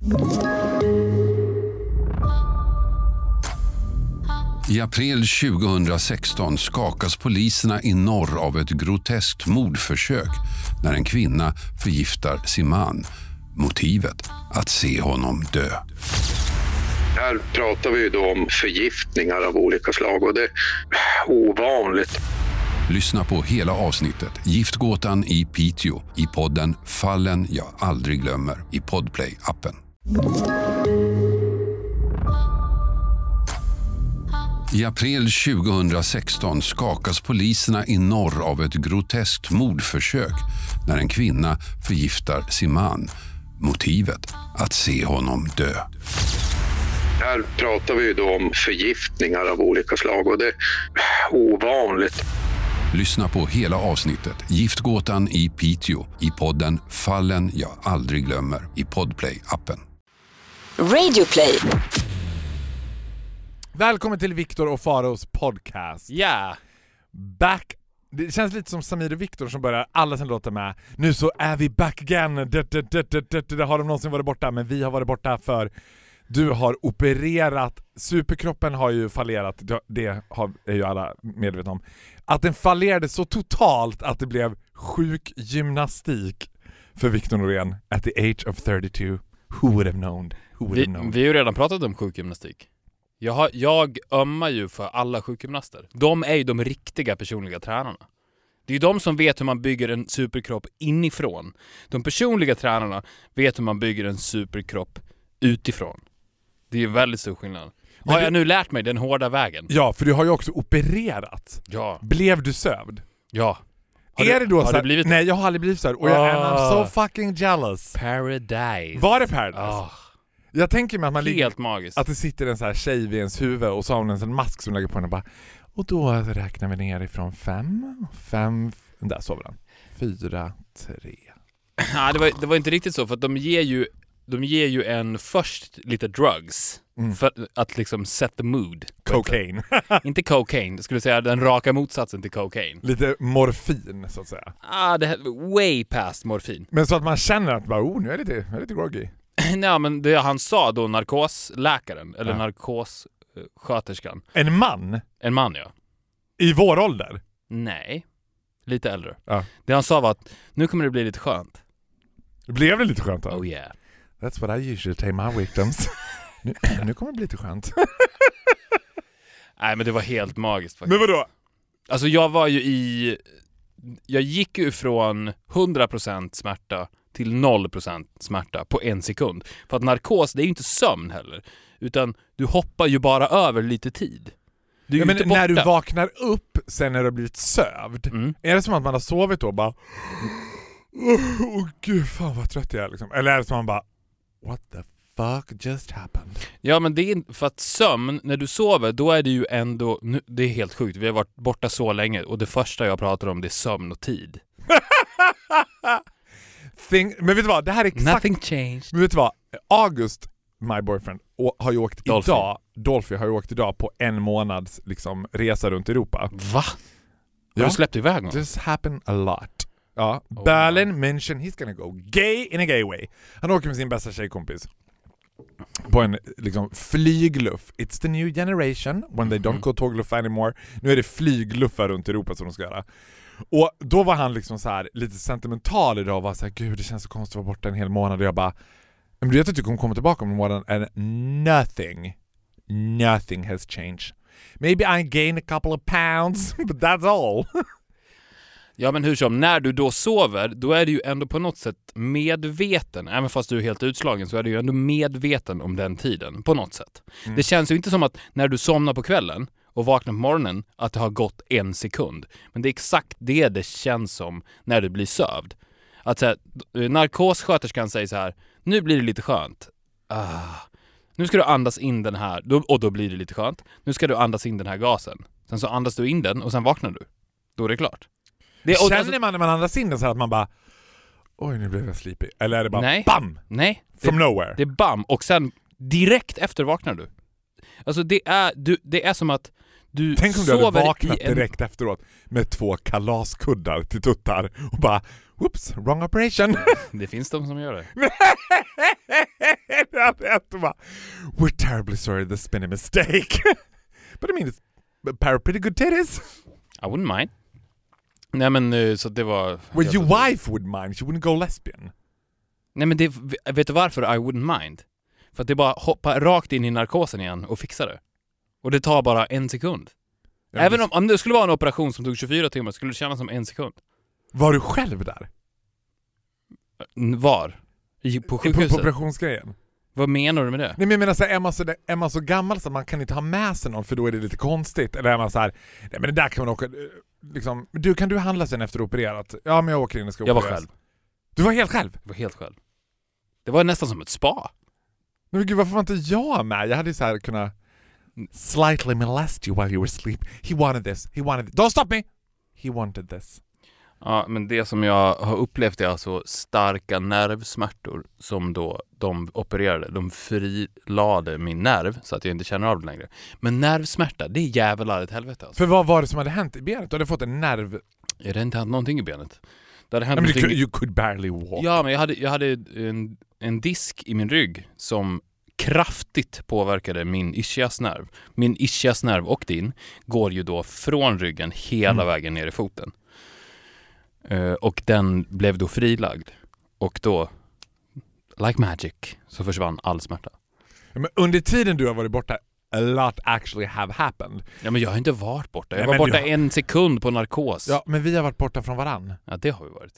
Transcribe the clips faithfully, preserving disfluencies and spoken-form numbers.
I april tjugohundrasexton skakas poliserna i norr av ett groteskt mordförsök när en kvinna förgiftar sin man. Motivet att se honom dö. Här pratar vi då om förgiftningar av olika slag och det är ovanligt. Lyssna på hela avsnittet Giftgåtan i Piteå i podden Fallen jag aldrig glömmer i Podplay-appen. I april tjugohundrasexton skakas poliserna i norr av ett groteskt mordförsök när en kvinna förgiftar sin man. Motivet att se honom dö. Här pratar vi då om förgiftningar av olika slag och det är ovanligt. Lyssna på hela avsnittet Giftgåtan i Piteå i podden Fallen jag aldrig glömmer i Podplay-appen. Radioplay. Välkommen till Viktor och Faraos podcast. Ja. Yeah. Back. Det känns lite som Samir och Viktor som börjar alla sin låtar med nu så är vi back again. Det, det, det, det, det, det har de någonsin varit borta, men vi har varit borta för du har opererat. Superkroppen har ju fallerat. Det har, är ju alla medvetna om. Att den fallerade så totalt att det blev sjukgymnastik för Viktor Norén at the age of thirty-two. Who would have known? Who would vi, have known? vi har ju redan pratat om sjukgymnastik. Jag, har, jag ömmar ju för alla sjukgymnaster. De är ju de riktiga personliga tränarna. Det är ju de som vet hur man bygger en superkropp inifrån. De personliga tränarna vet hur man bygger en superkropp utifrån. Det är ju väldigt stor skillnad. Men har du... jag nu lärt mig den hårda vägen? Ja, för du har ju också opererat. Ja. Blev du sövd? Ja. Har är du, det då har så du här... blivit... Nej, jag har aldrig blivit sövd. Och jag är oh. I'm so fucking jealous. Paradise. Var det Paradise? Oh. Jag tänker mig att man Helt ligger... magiskt. Att det sitter en så här tjej vid ens huvud och så har hon en sån mask som lägger på henne och bara... Och då räknar vi ner ifrån fem. Fem... Där sover han. Fyra, tre. Ja, det var, det var inte riktigt så, för att de ger ju, de ger ju en först lite drugs. Mm. För att liksom set the mood. Cocaine. Inte cocaine, skulle säga den raka motsatsen till cocaine. Lite morfin, så att säga. Ah, det är way past morfin. Men så att man känner att bara, oh, nu är jag lite, jag är lite groggy. Nej, men det han sa då, narkosläkaren, eller ja. narkossköterskan. En man? En man, ja. I vår ålder? Nej, lite äldre. Ja. Det han sa var att nu kommer det bli lite skönt. Blev det lite skönt då? Oh yeah. That's what I usually tell my victims. nu, nu kommer det bli lite skönt. Nej, men det var helt magiskt faktiskt. Men vadå? Alltså jag var ju i... Jag gick ju från hundra procent smärta till noll procent smärta på en sekund. För att narkos, det är ju inte sömn heller. Utan du hoppar ju bara över lite tid. Du är ja, ju men inte när borta. du vaknar upp sen när du har blivit sövd, mm. är det som att man har sovit då bara... Åh oh, gud, fan vad trött jag är liksom. Eller är det som att man bara... What the fuck just happened? Ja, men det är för att sömn, när du sover, då är det ju ändå... Nu, det är helt sjukt, vi har varit borta så länge. Och det första jag pratar om, det är sömn och tid. Think, men vet du vad, det här är exakt... Nothing changed. Men vet du vad, August, my boyfriend, har ju åkt Dolphy. idag... Dolphy har ju åkt idag på en månads liksom, resa runt Europa. Va? Ja. Har du släppt iväg någon? This happened a lot. Ja, oh, Berlin, wow. München, he's gonna go gay in a gay way. Han åker med sin bästa tjejkompis på en liksom flygluff. It's the new generation when they don't go tågluff anymore. Nu är det flygluffar runt Europa som de ska göra. Och då var han liksom så här lite sentimental idag och var så här, gud det känns så konstigt att vara borta en hel månad. Och jag bara, men du vet att du kommer komma tillbaka om en månad and nothing, nothing has changed. Maybe I gained a couple of pounds, but that's all. Ja, men hur som, när du då sover, då är du ju ändå på något sätt medveten. Även fast du är helt utslagen så är du ju ändå medveten om den tiden, på något sätt. Mm. Det känns ju inte som att när du somnar på kvällen och vaknar på morgonen att det har gått en sekund. Men det är exakt det det känns som när du blir sövd. Att så här, narkossköterskan säger så här, nu blir det lite skönt. Ah, nu ska du andas in den här, och då blir det lite skönt. Nu ska du andas in den här gasen. Sen så andas du in den och sen vaknar du. Då är det klart. Det, Känner alltså, man när man andas in den så här att man bara, oj nu blev jag sleepy? Eller är det bara nej, bam? Nej. From det, nowhere? Det är bam och sen direkt efter vaknar du. Alltså det är, du, det är som att Du Tänk om du hade sover vaknat i en... direkt efteråt med två kalaskuddar till tuttar och bara, whoops, wrong operation. Det finns de som gör det. Det hade rätt och bara, we're terribly sorry, there's been a mistake. But I mean, it's a pair of pretty good titties. I wouldn't mind. Nej men uh, så det var... Well, your wife would mind, she wouldn't go lesbian. Nej men det, vet du varför I wouldn't mind? För att det bara hoppa rakt in i narkosen igen och fixa det. Och det tar bara en sekund. Ja, Även om, om det skulle vara en operation som tog tjugofyra timmar skulle det kännas som en sekund. Var du själv där? Var? I, på sjukhuset? På, på operationsgrejen. Vad menar du med det? Nej men jag menar så här, är man så, där, är man så gammal så man kan inte ha med sig någon för då är det lite konstigt. Eller är man så här, nej men det där kan man åka, liksom, du kan du handla sen efter opererat? Ja men jag åker in och ska opereras. Jag var själv. Du var helt själv? Jag var helt själv. Det var nästan som ett spa. Nej men gud, varför var inte jag med? Jag hade så här kunnat slightly molest you while you were asleep. He wanted this, he wanted this. Don't stop me! He wanted this. Ja, men det som jag har upplevt är alltså starka nervsmärtor som då de opererade. De frilade min nerv så att jag inte känner av det längre. Men nervsmärta, det är jävla ett helvete alltså. För vad var det som hade hänt i benet? Du hade fått en nerv... Jag hade inte haft någonting i benet. Det hade hänt Nej, men någonting... du, you could barely walk. Ja, men jag hade, jag hade en, en disk i min rygg som kraftigt påverkade min ischiasnerv. Min ischiasnerv och din går ju då från ryggen hela mm. vägen ner i foten. Uh, och den blev då frilagd. Och då, like magic, så försvann all smärta. Ja, men under tiden du har varit borta, a lot actually have happened. Ja, men jag har inte varit borta. Jag Nej, var borta har... en sekund på narkos. Ja, men vi har varit borta från varann. Ja, det har vi varit.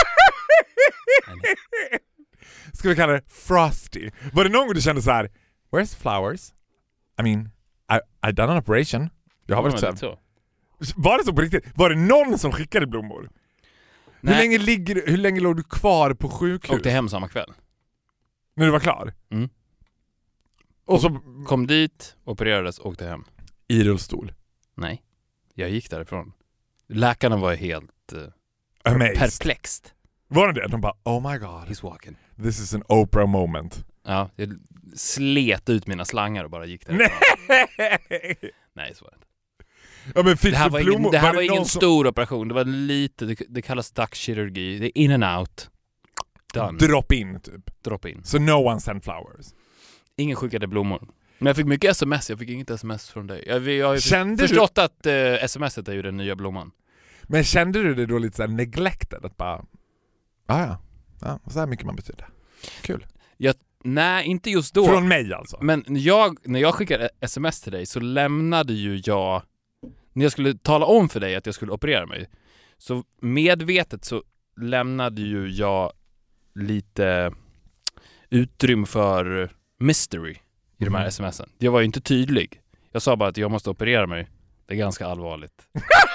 Ska vi kalla det frosty? Var det någon gång du kände så här, where's flowers? I mean, I, I done an operation. Jag har varit så. så. Var det så på riktigt? Var det någon som skickade blommor? Hur länge, ligger, hur länge låg du kvar på sjukhus? Åkte hem samma kväll. När du var klar? Mm. Och så kom dit, opererades, åkte hem. I rullstol? Nej, jag gick därifrån. Läkarna var helt uh, perplext. Var det det? De bara, oh my god. He's walking. This is an Oprah moment. Ja, jag slet ut mina slangar och bara gick därifrån. Nej! Nej, så var det inte. Ja, men fick det här du var blommor? ingen, det här var, var ingen som... stor operation. Det var lite, det, det kallas dagkirurgi. Det är in and out. Done. Drop in typ. Drop in. So no one sent flowers. Ingen skickade blommor. Men jag fick mycket sms. Jag fick inget sms från dig. Jag, jag har kände förstått du... att eh, smset är ju den nya blomman. Men kände du det då lite så här neglected? Att bara, ah, ja, ja, så här mycket man betyder. Kul. Jag, nej, inte just då. Från mig alltså. Men jag, när jag skickade sms till dig så lämnade ju jag... När jag skulle tala om för dig att jag skulle operera mig, så medvetet så lämnade ju jag lite utrymme för mystery i de här mm. smsen. Jag var ju inte tydlig. Jag sa bara att jag måste operera mig. Det är ganska allvarligt.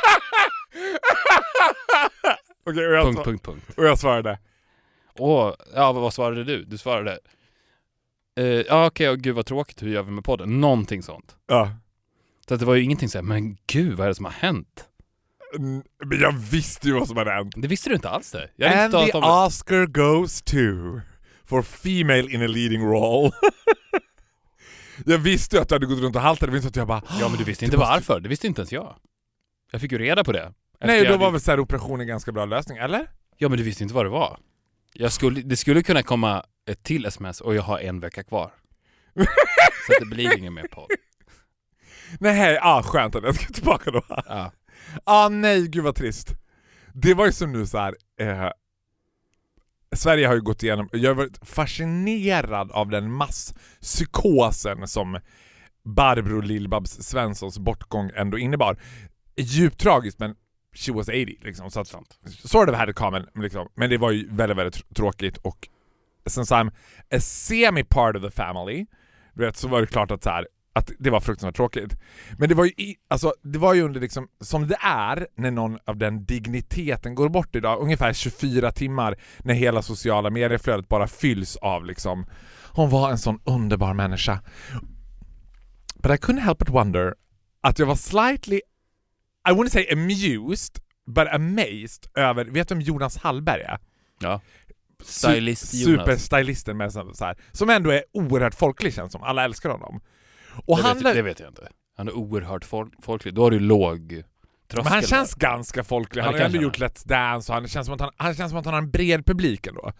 Okej, och jag punkt, svar- punkt, punkt. Och jag svarade. Åh, ja, vad svarade du? Du svarade... Uh, ja, okej, okay, gud vad tråkigt. Hur gör vi med podden? Någonting sånt. Ja. Så att det var ju ingenting så här, men gud, vad är det som har hänt? Men jag visste ju vad som hade hänt. Det visste du inte alls det. Jag And inte the om Oscar goes to for female in a leading role. Jag visste ju att du hade gått runt och haltat. Det visste att jag bara... Ja, men du visste inte måste... varför. Det visste inte ens jag. Jag fick ju reda på det. Nej, då hade... var väl så här operation en ganska bra lösning, eller? Ja, men du visste inte vad det var. Jag skulle, det skulle kunna komma ett till sms och jag har en vecka kvar. Så att det blir ingen mer podd. Nej, ah, skönt att jag ska tillbaka då. Ja. Ah, nej, gud vad trist. Det var ju som nu så här. Eh, Sverige har ju gått igenom, jag har varit fascinerad av den masspsykosen som Barbro Lill-Babs Svenssons bortgång ändå innebar. Djupt tragiskt, men she was eighty liksom, så att sånt. Sort of had it common, liksom. Men det var ju väldigt, väldigt tråkigt. Och since I'm a semi part of the family, vet, så var det klart att så här, att det var fruktansvärt tråkigt. Men det var ju i, alltså, det var ju under liksom, som det är när någon av den digniteten går bort idag, ungefär tjugofyra timmar, när hela sociala medieflödet bara fylls av liksom, hon var en sån underbar människa. But I couldn't help but wonder att jag var slightly, I wouldn't say amused, but amazed över, vet du om Jonas Hallberg är? Ja. Stylist Jonas. Superstylisten med så här, som ändå är oerhört folklig, känns som. Alla älskar honom. Och det, han vet, lär... det vet jag inte. Han är oerhört folk- folklig. Då har du låg tröskel. Men han känns där. ganska folklig. Ja, Han det har ju ändå kanske gjort Let's Dance och han känns som att han, han känns som att han har en bred publik ändå.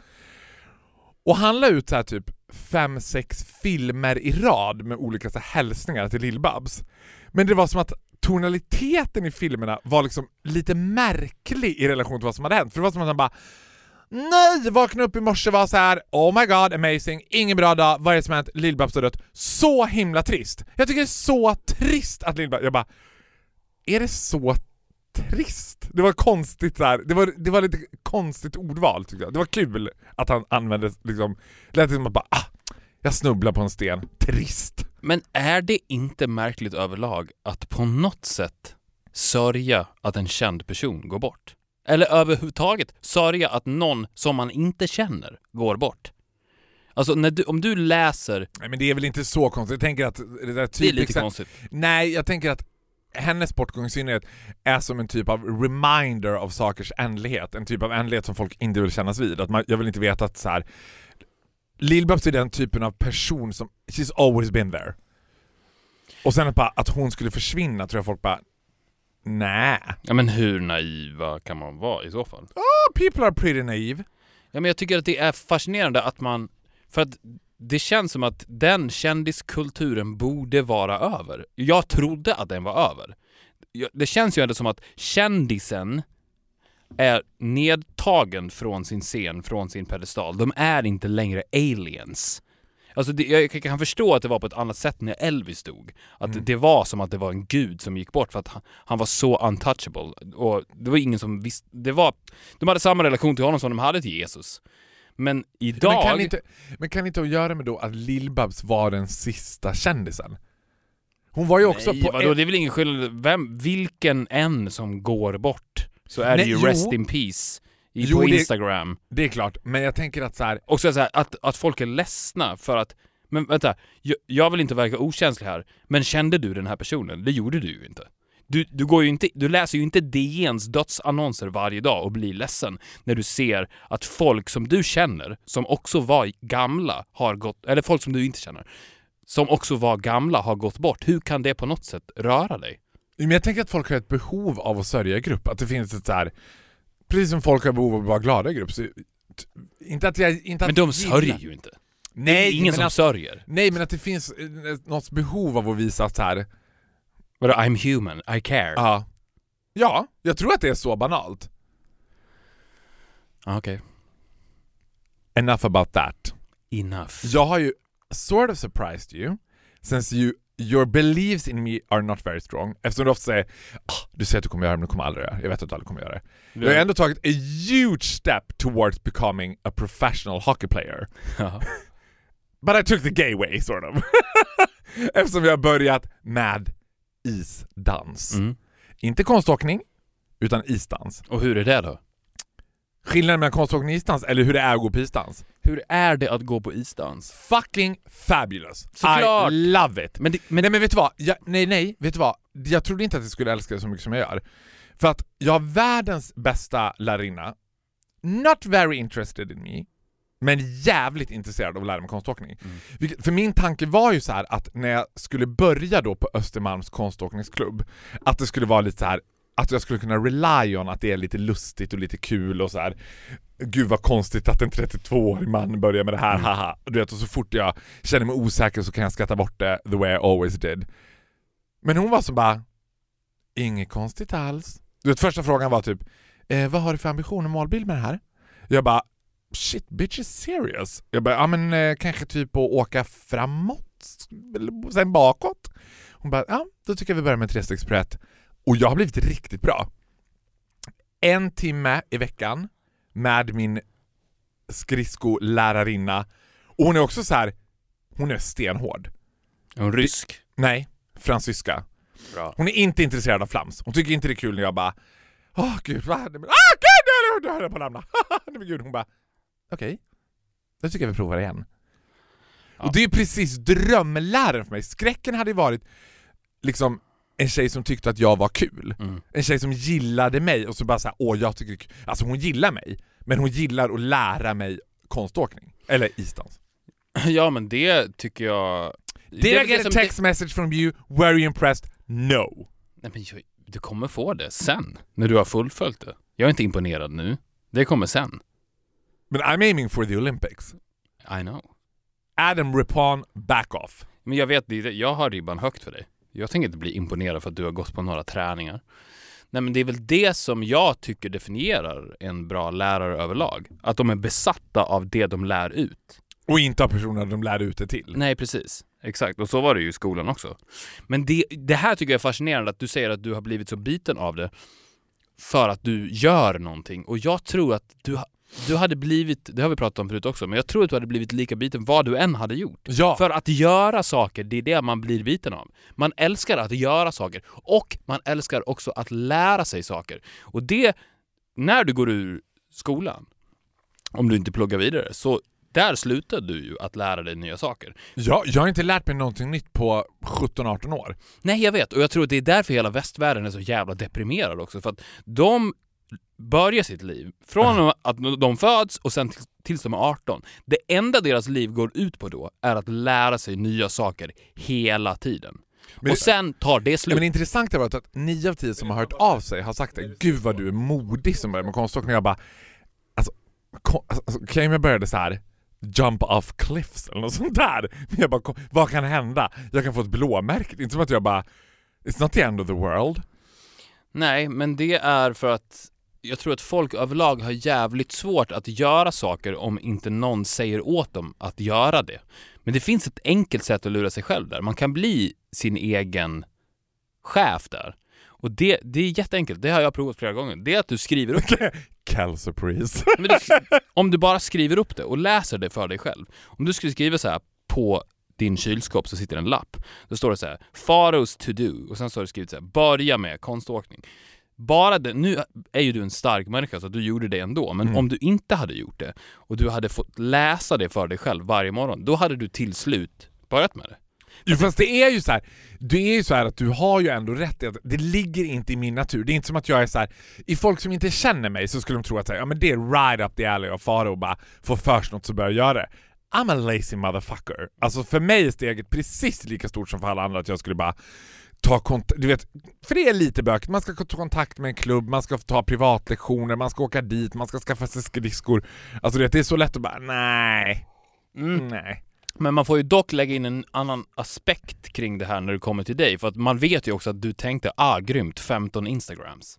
Och han la ut så här typ fem, sex filmer i rad med olika så här hälsningar till Lill-Babs. Men det var som att tonaliteten i filmerna var liksom lite märklig i relation till vad som hade hänt. För det var som att han bara nej, vaknade upp i morse var så här oh my god, amazing, ingen bra dag, vad är det som hänt? Lill-Babs har dött. Så himla trist. Jag tycker det är så trist att Lill-Babs, jag bara är det så trist? Det var konstigt så här. Det var, det var lite konstigt ordval tycker jag. Det var kul att han använde liksom, lät det som att bara ah, jag snubblar på en sten. Trist. Men är det inte märkligt överlag att på något sätt sörja att en känd person går bort? Eller överhuvudtaget sörja att någon som man inte känner går bort? Alltså när du, om du läser... Nej, men det är väl inte så konstigt. Jag tänker att det, där det är lite konstigt. Nej, jag tänker att hennes bortgång i synnerhet är som en typ av reminder av sakers ändlighet. En typ av ändlighet som folk inte vill kännas vid. Att man, jag vill inte veta att så här Lill-Babs är den typen av person som she's always been there. Och sen att, bara, att hon skulle försvinna tror jag folk bara nej. Ja, men hur naiva kan man vara i så fall? Oh, people are pretty naive. Ja, men jag tycker att det är fascinerande att man... För att det känns som att den kändiskulturen borde vara över. Jag trodde att den var över. Det känns ju ändå som att kändisen är nedtagen från sin scen, från sin pedestal. De är inte längre aliens. Alltså det, jag kan förstå att det var på ett annat sätt när Elvis dog. Att mm. det var som att det var en gud som gick bort för att han, han var så untouchable. Och det var ingen som visste... Det var, de hade samma relation till honom som de hade till Jesus. Men idag... Men kan inte, men kan inte göra med då att Lill-Babs var den sista kändisen? Hon var ju också Nej, på... vadå, det är väl ingen skillnad. Vem, vilken en som går bort så är Nej, det ju jo. rest in peace i, Jo, på det- Instagram. Det är klart, men jag tänker att så här... Och så är det så här, att, att folk är ledsna för att... Men vänta, jag, jag vill inte verka okänslig här. Men kände du den här personen? Det gjorde du ju inte. Du, du, går ju inte, du läser ju inte D N:s dödsannonser varje dag och blir ledsen när du ser att folk som du känner, som också var gamla, har gått... Eller folk som du inte känner, som också var gamla, har gått bort. Hur kan det på något sätt röra dig? Men jag tänker att folk har ett behov av att sörja i grupp. Att det finns ett så här... Precis som folk har behov av att vara glada i grupp. Så, t- inte att jag... Inte Men att de jag sörjer gillar- ju inte. Nej, Det är ingen men som att, sörjer. nej, men att det finns eh, något behov av att visa att så här... Vadå, I'm human, I care. Ja. Ja, jag tror att det är så banalt. Ah, okej. Enough about that. Enough. Jag har ju sort of surprised you since you, your beliefs in me are not very strong. Eftersom du ofta säger ah, du säger att du kommer göra det men du kommer aldrig göra det. Jag vet att du aldrig kommer göra det. Jag har ändå tagit a huge step towards becoming a professional hockey player. But I took the gay way sort of. Eftersom jag har börjat med isdans. Mm. Inte konståkning utan isdans. Och hur är det då? Skillnaden mellan konståkning och isdans eller hur det är att gå på isdans. Hur är det att gå på isdans? Fucking fabulous. Såklart. I love it. Men, det, men Nej men vet du vad? Jag, nej nej, vet du vad? Jag trodde inte att jag skulle älska det så mycket som jag gör. För att jag har världens bästa lärarinna. Not very interested in me. Men jävligt intresserad av att lära mig konståkning. Mm. Vilket, för min tanke var ju så här att när jag skulle börja då på Östermalms konståkningsklubb, att det skulle vara lite så här, att jag skulle kunna rely on att det är lite lustigt och lite kul och så här. Gud vad konstigt att en trettiotvåårig man börjar med det här, mm. haha. Du vet, och så fort jag känner mig osäker så kan jag skratta bort det the way I always did. Men hon var så bara, inget konstigt alls. Du vet, första frågan var typ, eh, vad har du för ambition och målbild med det här? Jag bara, shit, bitch is serious. Jag bara, ja men eh, kanske typ att åka framåt, sen bakåt. Hon bara, ja, då tycker jag vi börjar med trestegsbrett. Och jag har blivit riktigt bra. En timme i veckan med min skridskolärarinna. Och hon är också så här, hon är stenhård. Är hon rysk? Nej, fransyska. Bra. Hon är inte intresserad av flams. Hon tycker inte det är kul när jag bara, åh gud, vad hände med... Ah, gud, nu höll jag på att lämna. Nej men gud, hon bara, okej. Okay. Då tycker jag vi provar igen. Ja. Och det är precis drömläraren för mig. Skräcken hade ju varit liksom en tjej som tyckte att jag var kul. Mm. En tjej som gillade mig och så bara så här, åh jag tycker, alltså hon gillar mig, men hon gillar att lära mig konståkning eller isdans. Ja men det tycker jag. Did I get a text det... message from you? Were you impressed? No. Nej, men jag, du kommer få det sen, när du har fullföljt det. Jag är inte imponerad nu. Det kommer sen. Men I'm aiming for the Olympics. I know. Adam Rippon, back off. Men jag vet, jag har ribban högt för dig. Jag tänker inte bli imponerad för att du har gått på några träningar. Nej, men det är väl det som jag tycker definierar en bra lärare överlag. Att de är besatta av det de lär ut. Och inte av personer de lär ut det till. Nej, precis. Exakt. Och så var det ju i skolan också. Men det, det här tycker jag är fascinerande, att du säger att du har blivit så biten av det för att du gör någonting. Och jag tror att du, du hade blivit, det har vi pratat om förut också, men jag tror att du hade blivit lika biten vad du än hade gjort. Ja. För att göra saker, det är det man blir biten av. Man älskar att göra saker. Och man älskar också att lära sig saker. Och det, när du går ur skolan, om du inte pluggar vidare, så där slutar du ju att lära dig nya saker. Ja, jag har inte lärt mig någonting nytt på sjutton arton år. Nej, jag vet. Och jag tror att det är därför hela västvärlden är så jävla deprimerad också. För att de börjar sitt liv från mm. att de föds och sen tills de är arton. Det enda deras liv går ut på då är att lära sig nya saker hela tiden. Men, och sen tar det slut. Men det intressanta var att nio av tio som har hört av sig har sagt att gud vad du är modig som börjar med konståkning. Jag bara, alltså, kon, alltså kan jag började så här jump off cliffs eller något sånt där. Men jag bara, vad kan hända? Jag kan få ett blåmärke. Inte som att jag bara, it's not the end of the world. Nej, men det är för att jag tror att folk överlag har jävligt svårt att göra saker om inte någon säger åt dem att göra det. Men det finns ett enkelt sätt att lura sig själv där. Man kan bli sin egen chef där. Och det, det är jätteenkelt. Det har jag provat flera gånger. Det är att du skriver upp det. Cal surprise. Men du, om du bara skriver upp det och läser det för dig själv. Om du skulle skriva så här på din kylskåp så sitter en lapp. Då står det så här, Faros to do. Och sen så har du skrivit så här, börja med konståkning. Bara det, nu är ju du en stark människa så att du gjorde det ändå. Men mm. om du inte hade gjort det och du hade fått läsa det för dig själv varje morgon, då hade du till slut börjat med det. Jo, fast det är ju så här, det är ju så här att du har ju ändå rätt i att det ligger inte i min natur. Det är inte som att jag är så här, i folk som inte känner mig så skulle de tro att så här, ja men det är right up the alley och fara och bara få först något så börja göra det. I'm a lazy motherfucker. Alltså för mig är steget precis lika stort som för alla andra att jag skulle bara ta kontakt, du vet, för det är lite bökigt. Man ska ta kontakt med en klubb, man ska ta privatlektioner, man ska åka dit, man ska skaffa sig skridskor. Alltså det är så lätt att bara, nej, mm. nej. Men man får ju dock lägga in en annan aspekt kring det här när det kommer till dig. För att man vet ju också att du tänkte, ah, grymt, femton Instagrams.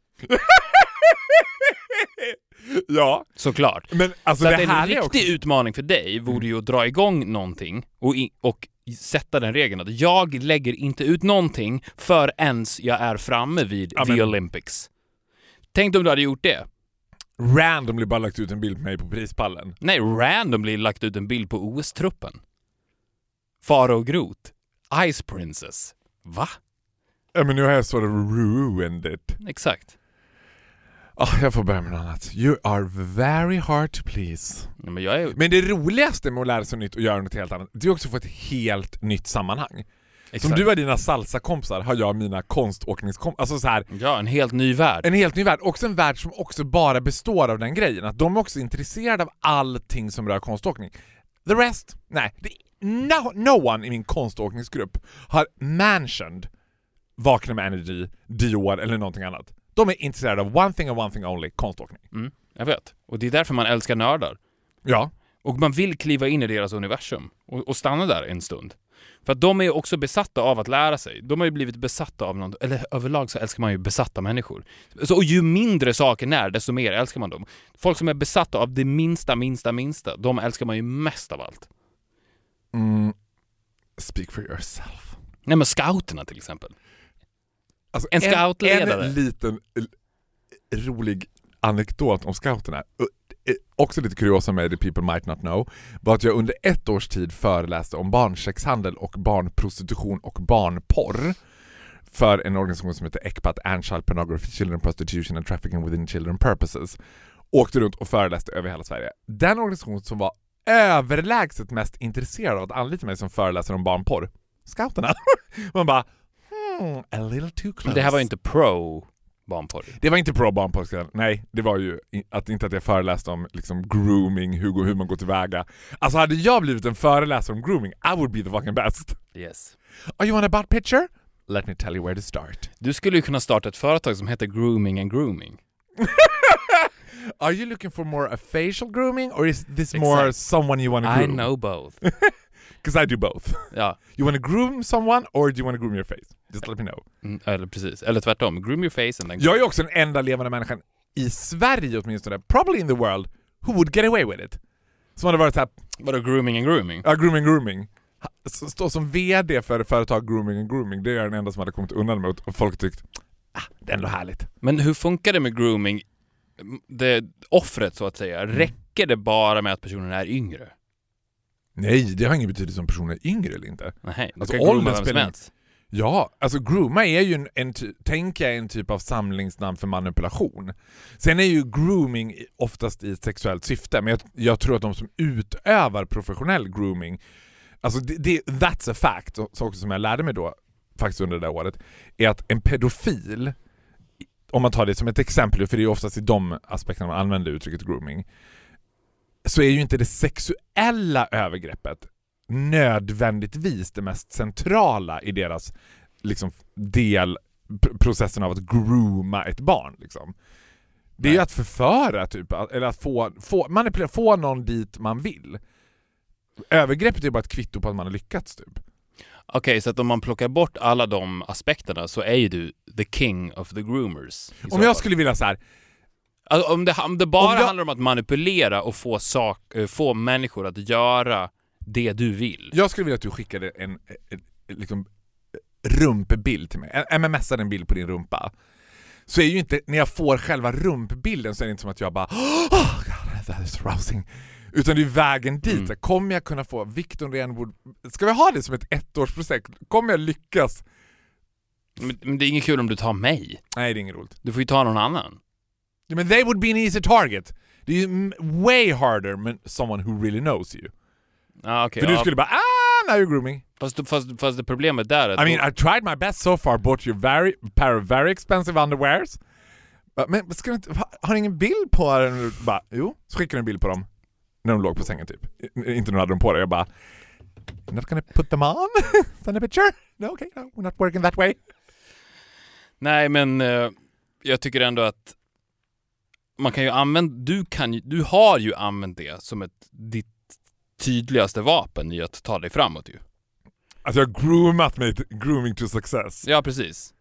Ja. Såklart. Men alltså så det att en här riktig också utmaning för dig vore ju att dra igång någonting och, i, och sätta den regeln att jag lägger inte ut någonting förrän jag är framme vid ja, men... the Olympics. Tänk om du hade gjort det. Randomly bara lagt ut en bild på mig på prispallen. Nej, randomly lagt ut en bild på O S-truppen. Faro och Groth. Ice Princess. Va? Ja, men nu har jag sort of ruined it. Exakt. Oh, jag får börja med något annat. You are very hard to please. Ja, men, jag är... men det roligaste med att lära sig nytt och göra något helt annat, det är också att få ett helt nytt sammanhang. Exakt. Som du har dina salsa-kompisar har jag mina konståkningskompisar. Alltså så här, ja, en helt ny värld. En helt ny värld. Också en värld som också bara består av den grejen. Att de är också intresserade av allting som rör konståkning. The rest, nej. Det, no, no one i min konståkningsgrupp har mentioned Vakna med Energy, Dior eller någonting annat. De är intresserade av one thing and one thing only, konståkning. Mm, jag vet. Och det är därför man älskar nördar. Ja. Och man vill kliva in i deras universum och, och stanna där en stund. För att de är också besatta av att lära sig. De har ju blivit besatta av någon, eller överlag så älskar man ju besatta människor. Så, och ju mindre saker är, desto mer älskar man dem. Folk som är besatta av det minsta, minsta, minsta, de älskar man ju mest av allt. Mm. Speak for yourself. Nej, men scouterna till exempel. Alltså, en scoutledare. En liten rolig anekdot om scouterna. Också lite kuriosa med The People Might Not Know var att jag under ett års tid föreläste om barnsexhandel och barnprostitution och barnporr för en organisation som heter E C P A T, And Child Pornography, Children Prostitution and Trafficking Within Children Purposes. Åkte runt och föreläste över hela Sverige. Den organisation som var överlägset mest intresserad av att anlita mig som föreläsare om barnporr, scouterna. Man bara, hmm, a little too close. Men det här var inte pro barnporr. Det var inte pro barnporr. Nej, det var ju att inte att jag föreläste om liksom grooming, hur, hur man går tillväga. Alltså hade jag blivit en föreläsare om grooming, I would be the fucking best. Yes. Oh, you want a butt picture? Let me tell you where to start. Du skulle ju kunna starta ett företag som heter Grooming and Grooming. Are you looking for more a facial grooming or is this more exactly. someone you want to groom? I know both. Because I do both. Ja. You want to groom someone or do you want to groom your face? Just let me know. Mm, eller precis. Eller tvärtom. Groom your face and then... Jag är också den enda levande människan i Sverige åtminstone, probably in the world, who would get away with it. Som hade varit så här... Vadå grooming and grooming? Ja, grooming grooming. Stå som vd för företag grooming and grooming, det är den enda som hade kommit undan med och folk tyckt, ah, det är ändå härligt. Men hur funkar det med grooming? Det offret så att säga, mm. räcker det bara med att personen är yngre? Nej, det har ingen betydelse om personen är yngre eller inte. Nej, alltså åldern spelar. Ja, alltså grooma är ju en, en tänker jag en typ av samlingsnamn för manipulation. Sen är ju grooming oftast i ett sexuellt syfte, men jag, jag tror att de som utövar professionell grooming, alltså det, det, that's a fact, saker som jag lärde mig då faktiskt under det där året, är att en pedofil, om man tar det som ett exempel, för det är ju oftast i de aspekterna man använder uttrycket grooming, så är ju inte det sexuella övergreppet nödvändigtvis det mest centrala i deras liksom, del, processen av att grooma ett barn. Liksom. Det är Nej. ju att förföra, typ, eller att få, få, manipulera, få någon dit man vill. Övergreppet är bara ett kvitto på att man har lyckats, typ. Okej, okay, så att om man plockar bort alla de aspekterna så är ju du the king of the groomers. Om jag fall. skulle vilja så här. Alltså, om, det, om det bara om jag... handlar om att manipulera och få, sak, få människor att göra det du vill. Jag skulle vilja att du skickade en, en, en liksom, rumpbild till mig. M M S-ar en bild på din rumpa. Så är ju inte, när jag får själva rumpbilden så är det inte som att jag bara oh God, that is rousing. Utan det är vägen dit. Mm. Kommer jag kunna få Victor Renwood? Ska vi ha det som ett ettårsprojekt? Kommer jag lyckas? Men, men det är inget kul om du tar mig. Nej, det är inget roligt. Du får ju ta någon annan. Ja, men they would be an easy target. Det är ju way harder men someone who really knows you. Ah, okay, För du ja. skulle bara, ah, now you're grooming. Fast, fast, fast det problemet där är... I mean, I tried my best so far, bought you very, pair of very expensive underwears. Men ska du inte, har du ingen bild på den? Bara, jo, så skickar du en bild på dem. När de låg på sängen, typ. Inte när de hade dem på det. Jag bara, you're not gonna put them on? Send a picture? No, okay, no, we're not working that way. Nej, men uh, jag tycker ändå att man kan ju använda, du, kan, du har ju använt det som ett ditt tydligaste vapen i att ta dig framåt ju. Alltså jag har groomat mig till grooming to success. Ja, precis.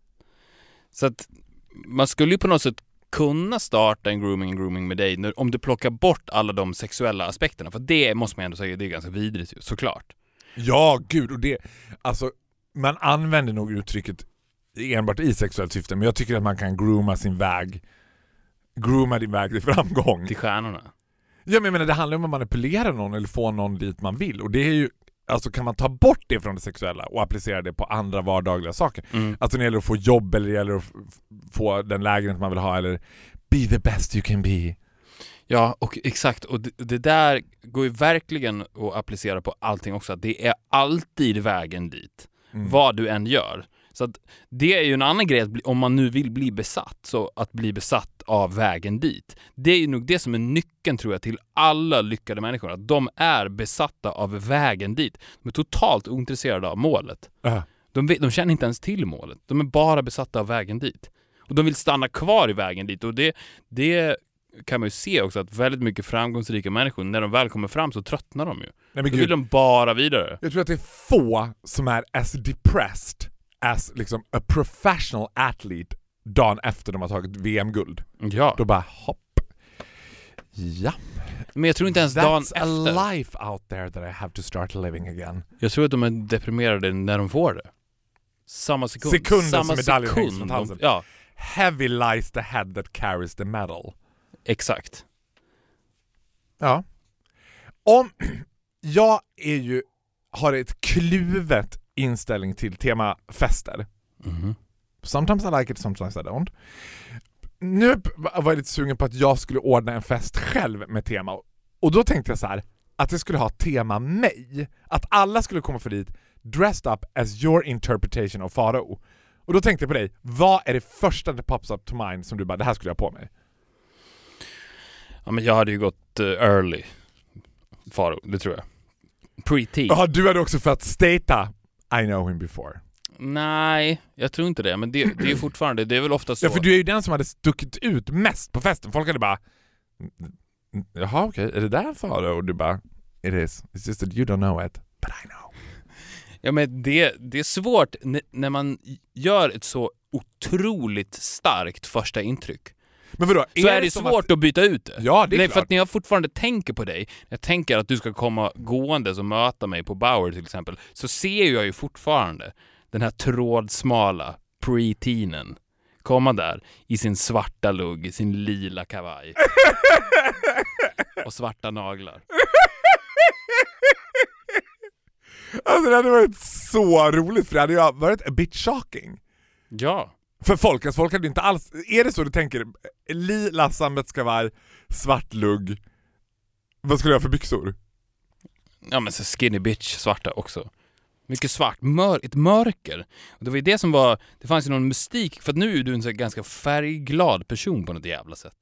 Så att man skulle ju på något sätt kunna starta en grooming and grooming med dig när, om du plockar bort alla de sexuella aspekterna. För det måste man ändå säga, det är ganska vidrigt ju, såklart. Ja, gud. Och det, alltså, man använder nog uttrycket enbart i sexuellt syfte, men jag tycker att man kan grooma sin väg grooma din väg till framgång. Till stjärnorna. Ja, men jag menar, det handlar om att manipulera någon eller få någon dit man vill. Och det är ju, alltså kan man ta bort det från det sexuella och applicera det på andra vardagliga saker. Mm. Alltså när det gäller att få jobb eller det gäller att f- få den lägenhet man vill ha eller be the best you can be. Ja, och exakt. Och det, det där går ju verkligen att applicera på allting också. Det är alltid vägen dit. Mm. Vad du än gör. Så att det är ju en annan grej att bli, om man nu vill bli besatt, så att bli besatt av vägen dit. Det är ju nog det som är nyckeln, tror jag, till alla lyckade människor. Att de är besatta av vägen dit. De är totalt ointresserade av målet. Uh-huh. De, vet, de känner inte ens till målet. De är bara besatta av vägen dit. Och de vill stanna kvar i vägen dit. Och det, det kan man ju se också, att väldigt mycket framgångsrika människor, när de väl kommer fram så tröttnar de ju. Nej, men Då Gud, vill de bara vidare. Jag tror att det är få som är as depressed as liksom a professional athlete dagen efter de har tagit V M-guld. Ja. Då bara hopp. Ja. Men jag tror inte ens dagen efter. That's a life out there that I have to start living again. Jag tror att de är deprimerade när de får det. Samma sekund. Sekunden Samma som medaljen sekund. Från halsen. Ja. Heavy lies the head that carries the medal. Exakt. Ja. Om jag är ju har ett kluvet inställning till temafester. Mm-hmm. Sometimes I like it, sometimes I don't. Nu var jag lite sugen på att jag skulle ordna en fest själv med tema. Och då tänkte jag så här, att det skulle ha tema mig. Att alla skulle komma för dit dressed up as your interpretation of Farao. Och då tänkte jag på dig, vad är det första that pops up to mind som du bara, det här skulle jag ha på mig? Ja, men jag hade ju gått uh, early. Faro, det tror jag. Pre-teen. Ja, du hade också fått stata I know him before. Nej, jag tror inte det. Men det, det är ju fortfarande, det är väl ofta så. Ja, för du är ju den som hade stuckit ut mest på festen. Folk hade bara, jaha okej, okay. Är det där Faro? Och du bara, it is. It's just that you don't know it, but I know. Ja, men det, det är svårt n- när man gör ett så otroligt starkt första intryck. Men vadå, så är, är det, det svårt att... att byta ut det. Ja, det är Nej, klart. för att när jag fortfarande tänker på dig, jag tänker att du ska komma gående och möta mig på Bauer till exempel, så ser jag ju fortfarande den här trådsmala pre-teenen komma där i sin svarta lugg, sin lila kavaj och svarta naglar. Alltså det hade varit så roligt, för det hade ju varit a bit shocking. Ja. För folk, alltså folk hade inte alls... Är det så du tänker? Lila sammetskavaj, svart lugg. Vad skulle jag ha för byxor? Ja, men så skinny bitch svarta också. Mycket svart, mör, ett mörker. Och det var ju det som var... Det fanns ju någon mystik, för att nu är du en så ganska färgglad person på något jävla sätt.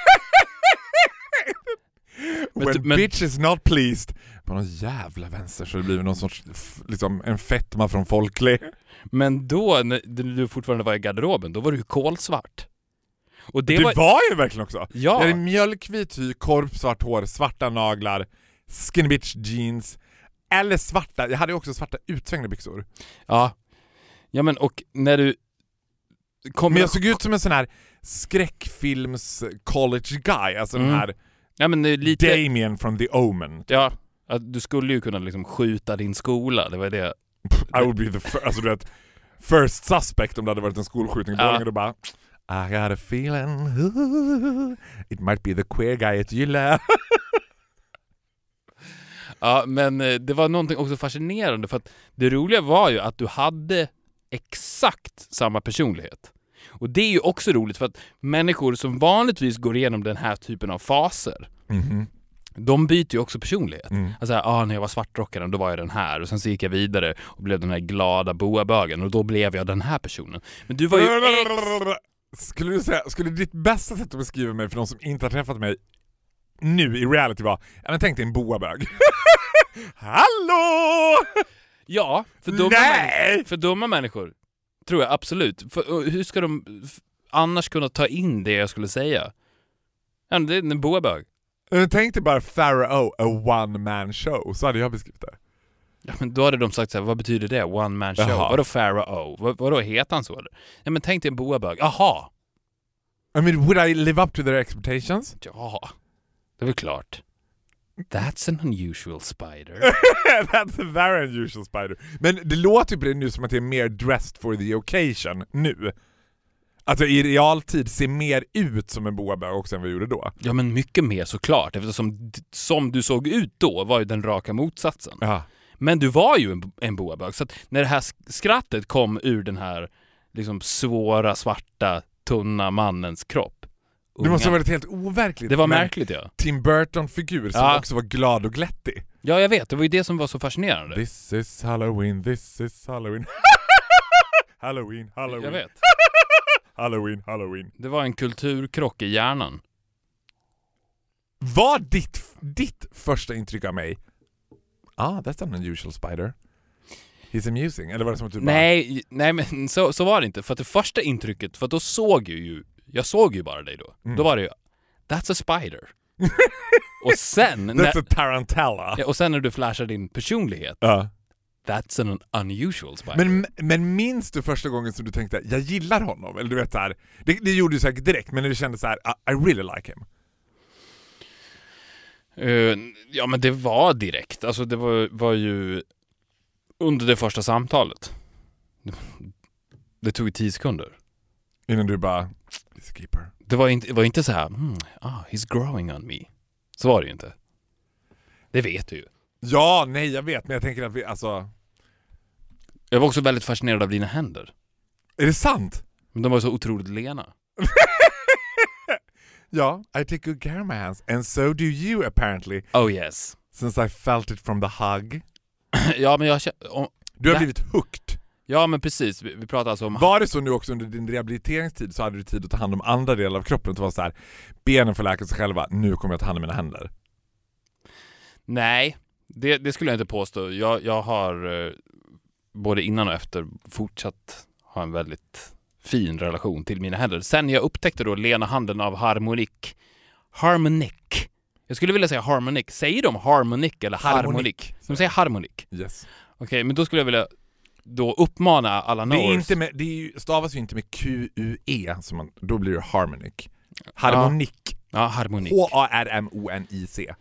When men, men, bitch is not pleased. På någon jävla vänster så det blir någon sorts liksom en fetma från folklig. Men då när du fortfarande var i garderoben, då var du ju kolsvart. Och det, det var... var ju verkligen också. Ja. Jag hade mjölkvit hy, korpsvart hår, svarta naglar, skinny bitch jeans eller svarta. Jag hade också svarta utsvängda byxor. Ja. Ja, men och när du kom... Men jag såg ut som en sån här skräckfilms college guy, alltså mm. den här ja, men lite... Damien from The Omen. Ja, du skulle ju kunna liksom skjuta din skola, det var det. I would be the first, alltså du vet, first suspect om det hade varit en skolskjutning. Ja. Då bara, I got a feeling ooh, it might be the queer guy at Gilla. Ja, men det var någonting också fascinerande, för att det roliga var ju att du hade exakt samma personlighet. Och det är ju också roligt, för att människor som vanligtvis går igenom den här typen av faser, mm-hmm. de byter ju också personlighet. Mm. Alltså, ah, när jag var svartrockaren, då var jag den här. Och sen så gick jag vidare och blev den här glada boabögen. Och då blev jag den här personen. Men du var ju... Ex- skulle du säga, skulle ditt bästa sätt att beskriva mig för de som inte har träffat mig nu i reality var, ja men tänk dig en boabög. Hallå! Ja, för dumma, Nej! människor, för dumma människor. Tror jag, absolut. För, hur ska de annars kunna ta in det jag skulle säga? Ja, det är en boabög. Jag tänkte bara Pharaoh, a one-man show. Så hade jag beskrivit det. Ja, men då hade de sagt så här, vad betyder det? One-man show? Jaha. Vadå Pharaoh? Vad, vadå, heter han så? Eller? Ja, men tänk dig en boabög. Aha! I mean, would I live up to their expectations? Ja, det är väl klart. That's an unusual spider. That's a very unusual spider. Men det låter ju på det nu som att det är mer dressed for the occasion nu. Alltså i realtid ser mer ut som en boabög också än vad vi gjorde då. Ja, men mycket mer såklart. Eftersom som du såg ut då var ju den raka motsatsen. Ja. Men du var ju en, en boabög. Så att när det här skrattet kom ur den här liksom svåra, svarta, tunna mannens kropp. Det måste ha varit helt overkligt. Det var märkligt, ja. Tim Burton-figur som ja. också var glad och glättig. Ja, jag vet. Det var ju det som var så fascinerande. This is Halloween, this is Halloween. Halloween, Halloween. Jag vet. Halloween, Halloween. Det var en kulturkrock i hjärnan. Var ditt, ditt första intryck av mig? Ah, that's an unusual spider. He's amusing. Eller var det som att du bara... Nej, nej men så, så var det inte. För att det första intrycket, för att då såg jag ju, jag såg ju bara dig då. Mm. Då var det ju, that's a spider. Och sen... That's när, a tarantella. Ja, och sen när du flashar din personlighet, uh. that's an unusual spider. Men, men minns du första gången som du tänkte, jag gillar honom? Eller du vet så här, det, det gjorde du säkert direkt, men när du kände så här, I, I really like him. Uh, ja, men det var direkt. Alltså det var, var ju under det första samtalet. Det, det tog tio sekunder. Innan du bara, he's a keeper. Det var inte, det var inte så här, mm, ah, he's growing on me. Så var det ju inte. Det vet du ju. Ja, nej jag vet, men jag tänker att vi, alltså... Jag var också väldigt fascinerad av dina händer. Är det sant? Men de var så otroligt lena. Ja, I take good care of my hands. And so do you apparently. Oh yes. Since I felt it from the hug. Ja, men jag om, Du har ja. blivit hooked. Ja, men precis. Vi, vi pratar alltså om... Var det så nu också under din rehabiliteringstid så hade du tid att ta hand om andra delar av kroppen? Det var så här, benen får läka sig själva, nu kommer jag ta hand om mina händer. Nej, det, det skulle jag inte påstå. Jag, jag har eh, både innan och efter fortsatt ha en väldigt fin relation till mina händer. Sen jag upptäckte då lena handen av Harmonic. Harmonic. Jag skulle vilja säga Harmonic. Säger de Harmonic eller Harmonic? Harmonic. De säger Harmonic. Yes. Okej, okay, men då skulle jag vilja då uppmana alla det är knowers. inte med, det är ju, stavas ju inte med Q U E, som man, då blir det Harmonic. Harmonic. Ja, ja Harmonic. H A R M O N I C.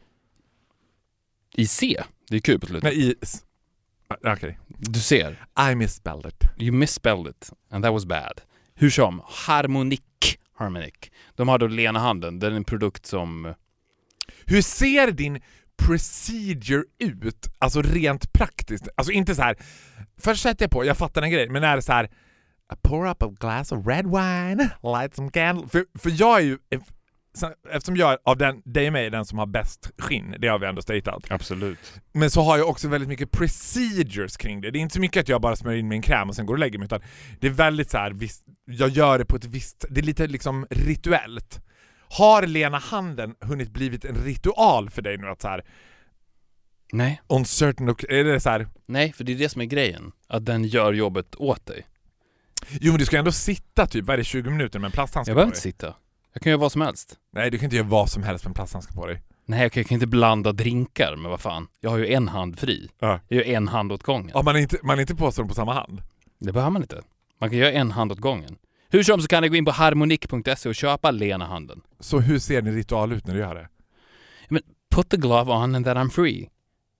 I C? Det är kul på slutet. Nej, i... Okej. Okay. Du ser. I misspelled it. You misspelled it. And that was bad. Hur som, Harmonic. Harmonic. De har då lena handen. Det är en produkt som... Hur ser din procedure ut? Alltså rent praktiskt. Alltså inte så här. Först sätter jag på, jag fattar en grej, men är det så här, I pour up a glass of red wine, light some candle. För, för jag är ju, eftersom jag av den, dig och mig är den som har bäst skinn, det har vi ändå statat. Absolut. Men så har jag också väldigt mycket procedures kring det. Det är inte så mycket att jag bara smörjer in med en kräm och sen går och lägger mig, utan det är väldigt så här, visst, jag gör det på ett visst, det är lite liksom rituellt. Har lena handen hunnit blivit en ritual för dig nu att så här? Nej. On certain, är det så här? Nej, för det är det som är grejen. Att den gör jobbet åt dig. Jo, men du ska ändå sitta typ varje tjugo minuter med en plasthandske Jag på behöver dig. inte sitta. Jag kan göra vad som helst. Nej, du kan inte göra vad som helst med en plasthandske på dig. Nej, jag kan, jag kan inte blanda drinkar, men vad fan. Jag har ju en hand fri. Ja. Jag gör en hand åt gången. Ja, man är inte, man är inte påstådd på samma hand. Det behöver man inte. Man kan göra en hand åt gången. Hur som så kan ni gå in på harmonic punkt se och köpa lena handen. Så hur ser din ritual ut när du gör det? Men put the glove on and then I'm free.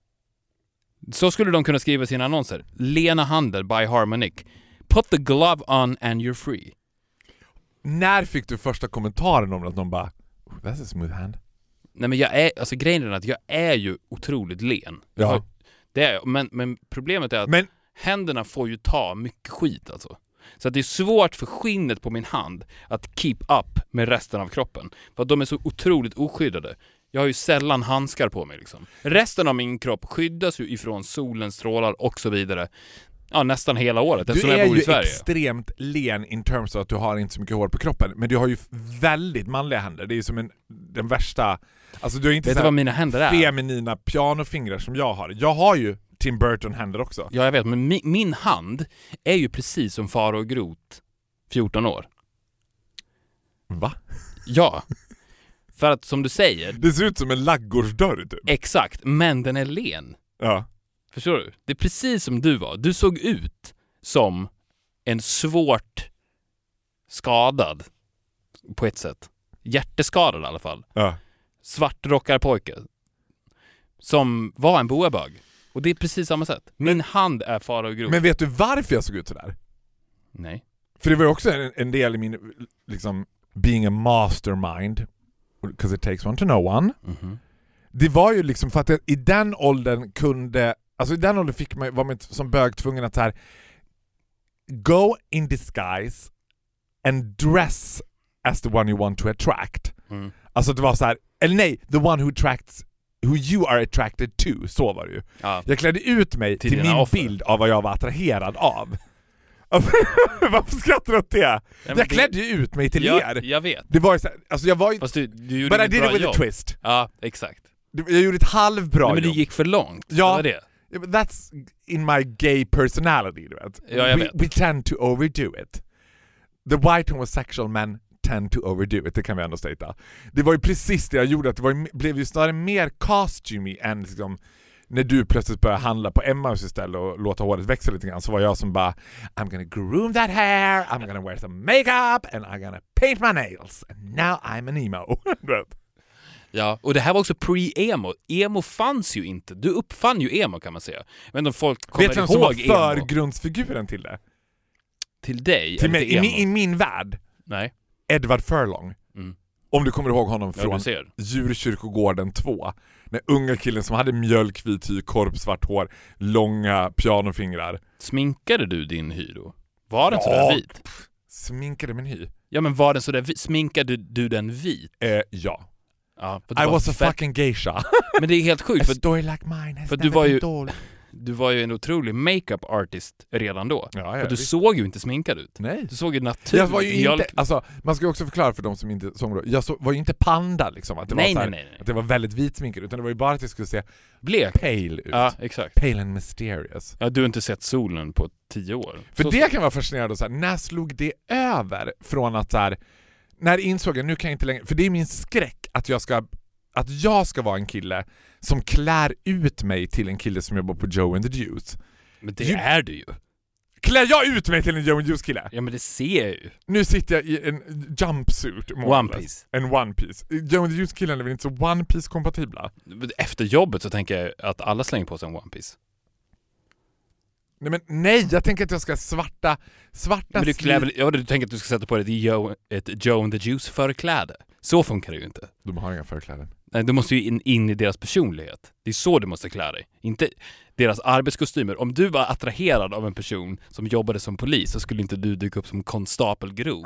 Så skulle de kunna skriva sina annonser. Lena handen by Harmonic. Put the glove on and you're free. När fick du första kommentaren om att någon bara, oh, that's a smooth hand? Nej, men jag är, alltså grejen är att jag är ju otroligt len. Ja. Har, det är, men, men problemet är att men... händerna får ju ta mycket skit alltså. Så att det är svårt för skinnet på min hand att keep up med resten av kroppen. För att de är så otroligt oskyddade. Jag har ju sällan handskar på mig liksom. Resten av min kropp skyddas ju ifrån solens strålar och så vidare. Ja, nästan hela året eftersom jag bor i Sverige. Du är ju extremt len in terms av att du har inte så mycket hår på kroppen. Men du har ju väldigt manliga händer. Det är ju som en, den värsta... Alltså du har inte Vet du vad mina händer är? Feminina pianofingrar som jag har. Jag har ju Tim Burton händer också. Ja, jag vet. Men min, min hand är ju precis som Faro och Grot fjorton år. Va? Ja. För att som du säger... Det ser ut som en laggårdsdörr typ. Exakt, men den är len. Ja. Förstår du? Det är precis som du var. Du såg ut som en svårt skadad på ett sätt. Hjärteskadad i alla fall. Ja. Svartrockarpojke. Som var en boabög. Och det är precis samma sätt. Min men, hand är Faro och Grot. Men vet du varför jag såg ut sådär? Nej. För det var också en, en del i min, liksom, being a mastermind. Because it takes one to know one. Mm-hmm. Det var ju liksom för att i den åldern kunde, alltså i den åldern fick man, var man som bög tvungen att så här, go in disguise and dress as the one you want to attract. Mm. Alltså det var så här, eller nej, the one who attracts who you are attracted to, så var det ju. Ja. Jag klädde ut mig till, till min offer. Bild av vad jag var attraherad av. Varför skrattar du åt det? Ja, jag klädde ju ut mig till jag, er. Jag vet. Det var ju så här, alltså jag var ju... Fast du, du gjorde But I did bra it with jobb. a twist. Ja, exakt. Jag gjorde ett halvbra Nej, men jobb. du gick för långt. Ja. Det var det. That's in my gay personality, du vet. Ja, jag we, vet. we tend to overdo it. The white homosexual men tend to overdo it, det kan vi ändå säga. Det var ju precis det jag gjorde, att det var, blev ju snarare mer costumey än liksom, när du plötsligt började handla på Emmaus istället och låta håret växa lite grann, så var jag som bara, I'm gonna groom that hair, I'm gonna wear some makeup and I'm gonna paint my nails and now I'm an emo. Ja, och det här var också pre-emo. Emo fanns ju inte. Du uppfann ju emo, kan man säga. Men om folk kommer vet vem ihåg som var emo. Förgrundsfiguren till det? Till dig? Till mig, till i, min, i min värld. Nej. Edward Furlong. Mm. Om du kommer ihåg honom Ja, från Djurkyrkogården två. Den unga killen som hade mjölkvit hy, korpsvart hår, långa pianofingrar. Sminkade du din hy då? Var den Ja, sådär vit? Pff, sminkade min hy? Ja, men var den sådär vit? Sminkade du den vit? Eh, ja. Ja, I was a fett. fucking geisha. Men det är helt sjukt. A för, story like mine has för never du var ju, been told. du var ju en otrolig makeup artist redan då. Ja, ja, för du visst. såg ju inte sminkad ut. Nej. Du såg ju naturligt. Jag var ju inte, Jag... alltså, man ska ju också förklara för de som inte såg då. Jag så, var ju inte panda liksom. Att det, Nej, var så här, nej, nej, nej. att det var väldigt vitsminkad. Utan det var ju bara att jag skulle se blek. pale ut. Ja, exakt. Pale and mysterious. Ja, du har inte sett solen på tio år. För så det så. kan vara fascinerande. Så här, när slog det över från att så här, när insåg jag, nu kan jag inte längre, för det är min skräck att jag ska att jag ska vara en kille som klär ut mig till en kille som jobbar på Joe and the Juice. Men det Ju- är du ju. Klär jag ut mig till en Joe and the Juice kille? Ja, men det ser jag ju. Nu sitter jag i en jumpsuit. One piece. En one piece. Joe and the Juice killen är väl inte så one piece kompatibla? Efter jobbet så tänker jag att alla slänger på sig en one piece. Nej, men nej, jag tänker att jag ska svarta svarta Men du, klär sli- väl, ja, du tänker att du ska sätta på dig ett Joe, ett Joe and the Juice förkläde. Så funkar det ju inte. De har inga förkläden. Nej, du måste ju in, in i deras personlighet. Det är så du måste klä dig. Inte deras arbetskostymer. Om du var attraherad av en person som jobbade som polis så skulle inte du dyka upp som konstapel Groth.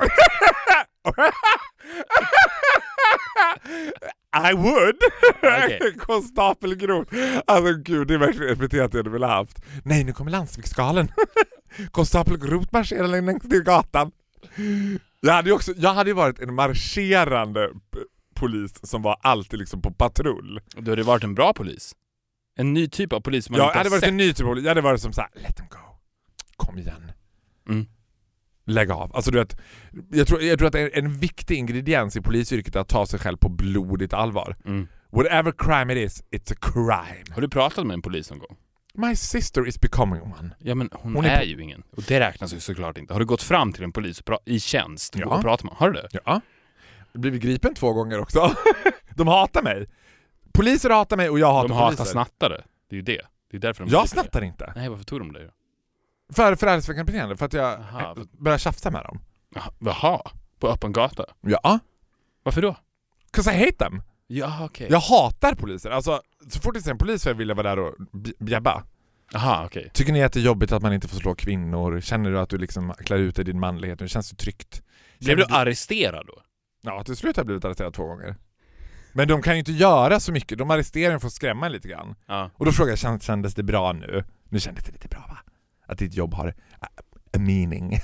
I would! Okay. Konstapel Groth. Alltså gud, det är verkligen ett beteende jag hade velat haft. Nej, nu kommer Landsviksgalen. Konstapel Groth marscherar längs till gatan. Jag hade ju också, jag hade ju varit en marscherande p- polis som var alltid liksom på patrull. Du hade varit en bra polis. En ny typ av polis som man Jag inte hade har varit sett. en ny typ av polis. Jag hade varit som så här: let them go. Kom igen. Mm. Lägg av. Alltså du vet, jag tror, jag tror att det är en viktig ingrediens i polisyrket att ta sig själv på blodigt allvar. Mm. Whatever crime it is, it's a crime. Har du pratat med en polis någon gång? My sister is becoming one. Ja, men hon, Hon är, är på- ju ingen. Och det räknas ju såklart inte. Har du gått fram till en polis och pra- i tjänst Ja. och pratat med? Har du det? Ja. Jag har blivit gripen två gånger också. De hatar mig. Poliser hatar mig och jag hatar De hatar poliser. snattare. Det är ju det. Det är därför de Jag griper dig. snattar inte. Nej, varför tog de dig då? För föräldrasväckande beteende. För att jag Aha, för- börjar tjafsa med dem. Jaha, Jaha, på öppen gata? Ja. Varför då? 'Cause I hate them. Ja, okej. Jag hatar poliser. Alltså, så fort det ser en polis så vill jag vara där och bj- bjäbba. Jaha, okej. Tycker ni att det är jobbigt att man inte får slå kvinnor? Känner du att du liksom klär ut dig i din manlighet? Nu känns det tryggt. Blev du Känner arresterad då? Ja, till slut har jag blivit arresterad två gånger. Men de kan ju inte göra så mycket. De arresterar en för att skrämma en lite grann. Ja. Och då frågar jag, känd- kändes det bra nu? Nu kändes det lite bra, va? Att ditt jobb har a, a meaning.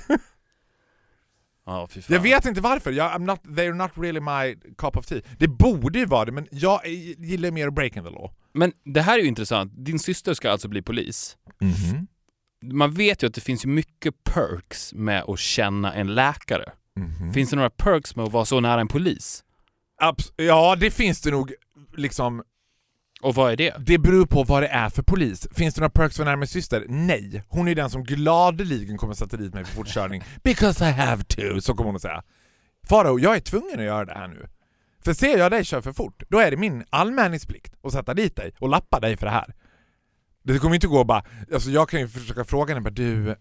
Ja, fy fan. Jag vet inte varför. Jag, I'm not, they're not really my cup of tea. Det borde ju vara det, men jag gillar mer breaking the law. Men det här är ju intressant. Din syster ska alltså bli polis. Mhm. Man vet ju att det finns ju mycket perks med att känna en läkare. Mhm. Finns det några perks med att vara så nära en polis? Abs- ja, det finns det nog liksom. Och vad är det? Det beror på vad det är för polis. Finns det några perks för närmare syster? Nej. Hon är den som gladeligen kommer sätta dit mig för fortkörning. Because I have to, så kommer hon att säga. Faro, jag är tvungen att göra det här nu. För ser jag dig köra för fort, då är det min allmänningsplikt att sätta dit dig och lappa dig för det här. Det kommer inte gå och bara, alltså jag kan ju försöka fråga henne, bara du,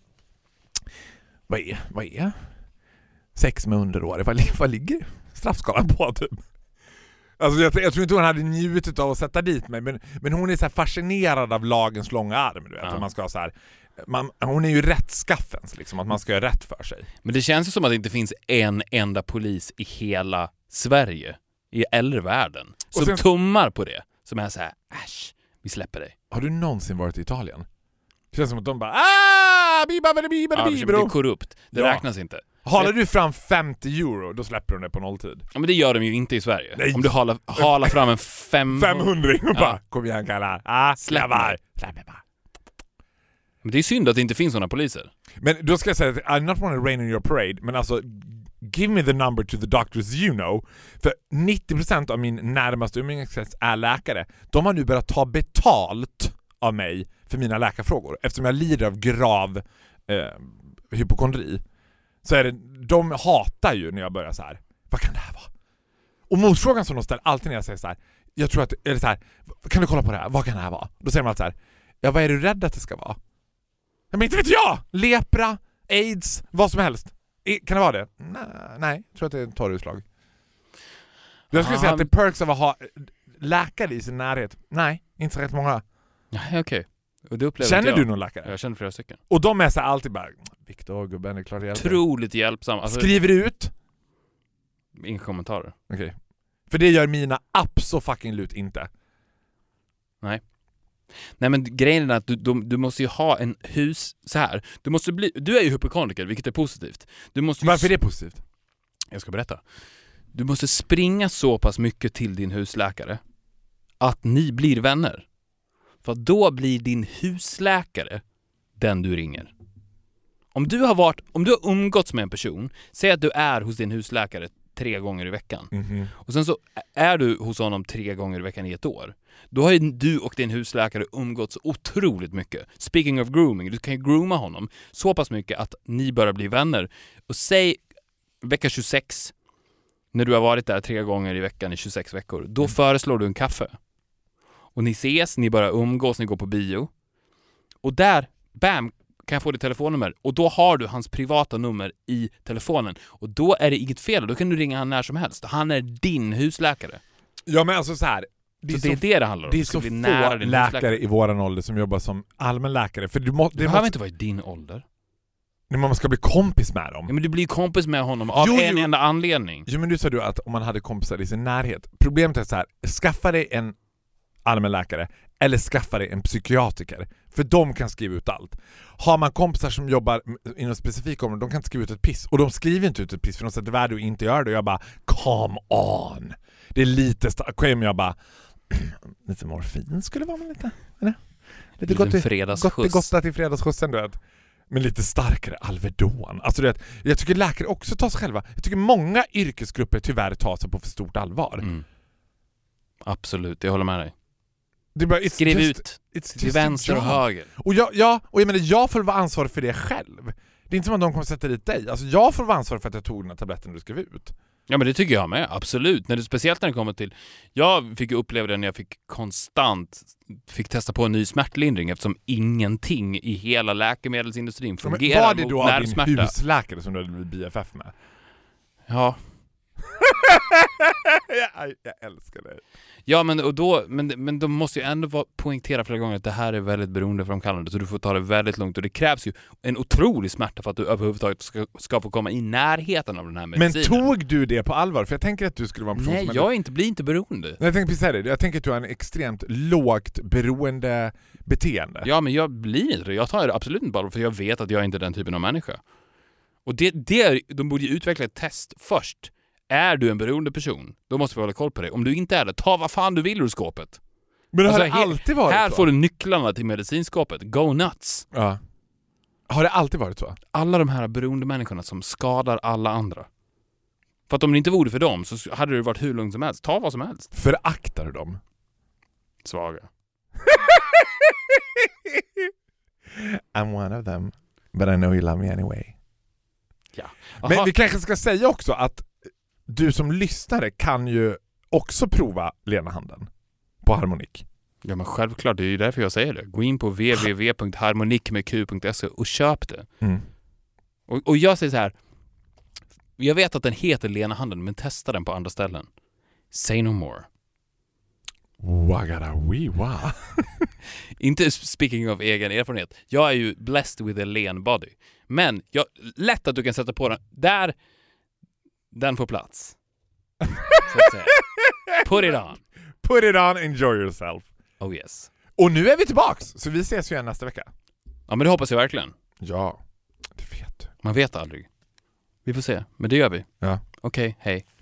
vad är, vad är sex med underårig? Vad, vad ligger straffskalan på typ? Alltså jag, jag tror inte hon hade njutit av att sätta dit mig, men, men hon är så här fascinerad av lagens långa arm, du vet. Ja. Att man ska ha så här, man, hon är ju rättskaffens liksom, att man ska göra rätt för sig. Men det känns ju som att det inte finns en enda polis i hela Sverige, i eller världen, som sen- tummar på det. Som är så här, äsch, vi släpper dig. Har du någonsin varit i Italien? Det känns som att de bara ah, biba, biba, biba, Ja, biba, det är bro. korrupt. Det Ja. räknas inte. Halar du fram femtio euro, då släpper de det på nolltid. Ja, men det gör de ju inte i Sverige. Nej. Om du halar, halar fram en fem... femhundra och bara, Ja. kom igen kallar. Ah, Släpp släpp bara. mig. Släpp mig bara. Men det är synd att det inte finns sådana poliser. Men då ska jag säga att I'm not want to rain on your parade, men alltså give me the number to the doctors you know. För nittio procent av min närmaste umgängeskrets är läkare. De har nu börjat ta betalt av mig för mina läkarfrågor. Eftersom jag lider av grav eh, hypokondri. Så är det, de hatar ju när jag börjar så här. Vad kan det här vara? Och motfrågan som de ställer alltid när jag säger så här, jag tror att, eller så här, kan du kolla på det här? Vad kan det här vara? Då säger man alltid så här, ja, vad är du rädd att det ska vara? Ja, men inte vet jag! Lepra, AIDS, vad som helst. I, kan det vara det? Nej, nej, jag tror att det är ett torrutslag. Jag skulle Ah, säga att det men- är perks av att ha läkare i sin närhet. Nej, inte så rätt många. Nej, okej. Och det upplever Känner inte jag. du någon läkare? Jag känner flera stycken. Och de är så här alltid bara, Viktor, gubben, det är klart det hjälper. Otroligt hjälpsam. Alltså, Skriver ut. inga kommentarer. Okej. För det gör mina abso fucking lut inte. Nej, men grejen är att du, du, du måste ju ha en hus så här. Du måste bli, du är ju hypokondriker, vilket är positivt. Du måste ju, Varför är det positivt? Jag ska berätta. Du måste springa så pass mycket till din husläkare att ni blir vänner. För då blir din husläkare den du ringer. Om du har varit, om du har umgåtts med en person, säg att du är hos din husläkare tre gånger i veckan. Mm-hmm. Och sen så är du hos honom tre gånger i veckan i ett år. Då har ju du och din husläkare umgåtts otroligt mycket. Speaking of grooming, du kan ju grooma honom så pass mycket att ni börjar bli vänner. Och säg vecka tjugosex, när du har varit där tre gånger i veckan i tjugosex veckor, då mm. föreslår du en kaffe. Och ni ses, ni börjar umgås, ni går på bio. Och där, bam, kan jag få ditt telefonnummer. Och då har du hans privata nummer i telefonen. Och då är det inget fel. Då kan du ringa han när som helst. Han är din husläkare. Ja, men alltså så här. Det så är, så, det är det det handlar om. Det är så få läkare husläkare i våran ålder som jobbar som allmänläkare. För du må, det det behöver måste... inte vara i din ålder. När man ska bli kompis med dem. Ja, men du blir kompis med honom av jo, en jo. enda anledning. Jo, men du sa du att om man hade kompisar i sin närhet. Problemet är så här. Skaffa dig en allmänläkare eller skaffa dig en psykiatriker. För de kan skriva ut allt. Har man kompisar som jobbar inom specifika områden, de kan inte skriva ut ett piss. Och de skriver inte ut ett piss för de sätter värde och inte gör det. Och jag bara, come on. Det är lite starkt. Jag bara, lite morfin skulle vara med lite. Eller? Lite gott, fredagsskjuts. Gott, gott till fredagsskjutsen, du vet. Men lite starkare Alvedon. Alltså du vet, jag tycker läkare också tar sig själva. Jag tycker många yrkesgrupper tyvärr tar sig på för stort allvar. Mm. Absolut, jag håller med dig. Det bara, Skriv just, ut it's till vänster och höger. Och jag, ja, och jag menar, jag får vara ansvarig för det själv. Det är inte som att de kommer sätta dit dig. Alltså jag får vara ansvarig för att jag tog den här tabletten du skrev ut. Ja, men det tycker jag med, absolut. När det, speciellt när det kommer till... Jag fick uppleva det när jag fick konstant fick testa på en ny smärtlindring eftersom ingenting i hela läkemedelsindustrin fungerar ja, var det mot då av din nervsmärta. husläkare som du hade blivit B F F med? Ja. jag, jag älskar dig. Ja, men, och då, men, men de måste ju ändå vara, poängtera flera gånger att det här är väldigt beroendeframkallande, så du får ta det väldigt långt. Och det krävs ju en otrolig smärta för att du överhuvudtaget ska, ska få komma i närheten av den här medicinen. Men tog du det på allvar? För jag tänker att du skulle vara en person Nej, som... jag är inte, blir inte beroende. Nej, jag tänker precis det. Jag tänker att du har en extremt lågt beroende beteende. Ja, men jag blir inte det. Jag tar det absolut inte på allvar, för jag vet att jag inte är den typen av människa. Och det, det, de borde ju utveckla ett test först. Är du en beroende person, då måste vi hålla koll på det. Om du inte är det, ta vad fan du vill ur skåpet. Men det alltså, har det alltid varit här så? får du nycklarna till medicinskåpet. Go nuts. Ja. Har det alltid varit så? Alla de här beroende människorna som skadar alla andra. För att om det inte vore för dem så hade det varit hur lugnt som helst. Ta vad som helst. Föraktar du dem? Svaga. I'm one of them, but I know you love me anyway. Ja. Men vi kanske ska säga också att du som lyssnare kan ju också prova Lena Handen på Harmonik. Ja, men självklart, det är ju därför jag säger det. Gå in på w w w punkt harmonik med q punkt se och köp det. Mm. Och, och jag säger så här, jag vet att den heter Lena Handen, men testa den på andra ställen. Say no more. Wagara wee wa. Inte speaking of egen erfarenhet. Jag är ju blessed with a lean body. Men jag, lätt att du kan sätta på den. Där, den får plats. Så att säga. Put it on. Put it on, enjoy yourself. Oh yes. Och nu är vi tillbaks, så vi ses ju igen nästa vecka. Ja, men det hoppas jag verkligen. Ja, det vet du. Man vet aldrig. Vi får se, men det gör vi. Ja. Okej, okay, hej.